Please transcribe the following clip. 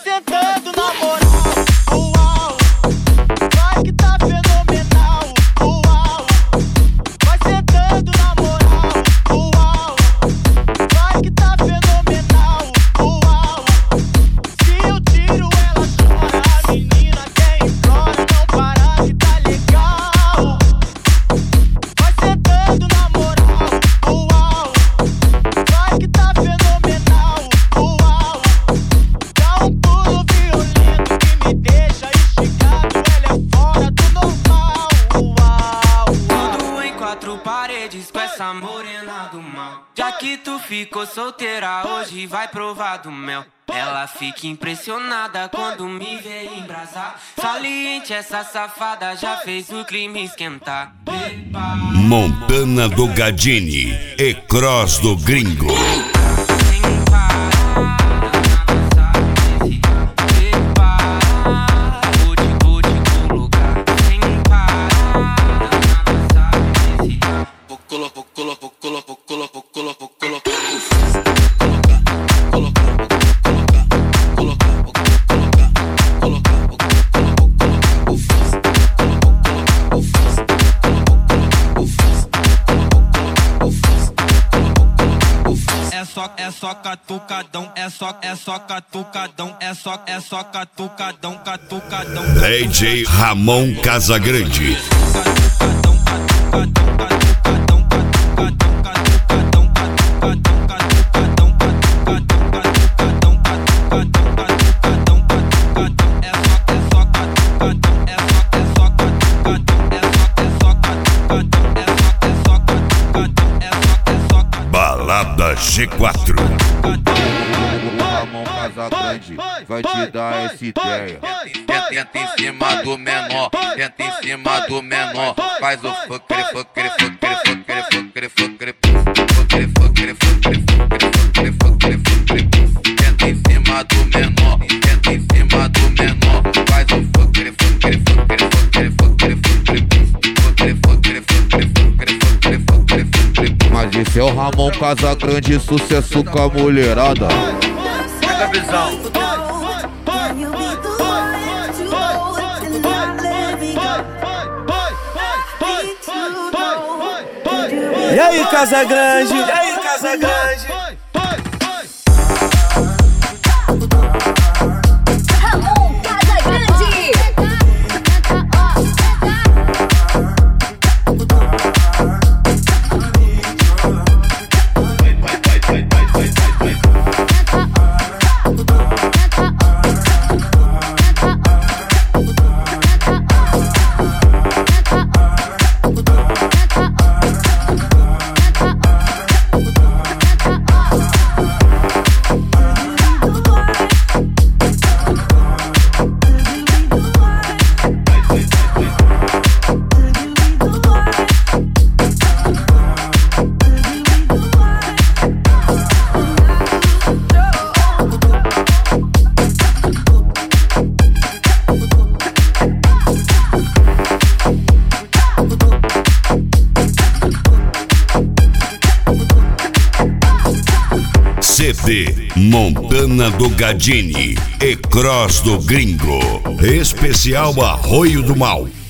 sentando na moral. Uau, vai que tá fenomenal. Uau, vai sentando na moral. Uau, vai que tá fenomenal. Uau, se eu tiro ela chora. A menina quer implora, não para que tá legal. Vai sentando na moral. Uau, vai que tá fenomenal. Uau, dá um pulo violento que me deixa esticado. Ela é fora do normal. Uau, Tudo em quatro paredes com essa morena do mal. Já que tu ficou solteira, hoje vai provar do mel. Ela fica impressionada quando me vê embrasar. Saliente, essa safada já fez o clima esquentar. Montana do Gadini e Cross do Gringo. É só catucadão, é só catucadão, é só catucadão, catucadão. DJ Ramon Casagrande. Balada G4. O Ramon Casagrande vai te dar essa ideia. Tenta em cima do menor, tenta em cima do menor. Faz o fuckere, fuckere, fuckere, fuckere, fuckere, fuckere, fuckere, fuckere, fuckere, fuckere, fuckere. Tenta em cima do menor, tenta em cima do menor. Faz o fuckere, fuckere, fuckere, fuckere, fuckere, fuckere, fuckere, fuckere, fuckere, fuckere, fuckere, fuckere. Mas esse é o Ramon Casagrande, sucesso com a mulherada. Pega a visão. e aí, Casagrande? E aí, Casagrande? Ramon Casagrande. CD Montana do Gadini e Cross do Gringo. Especial Arroio do Mal.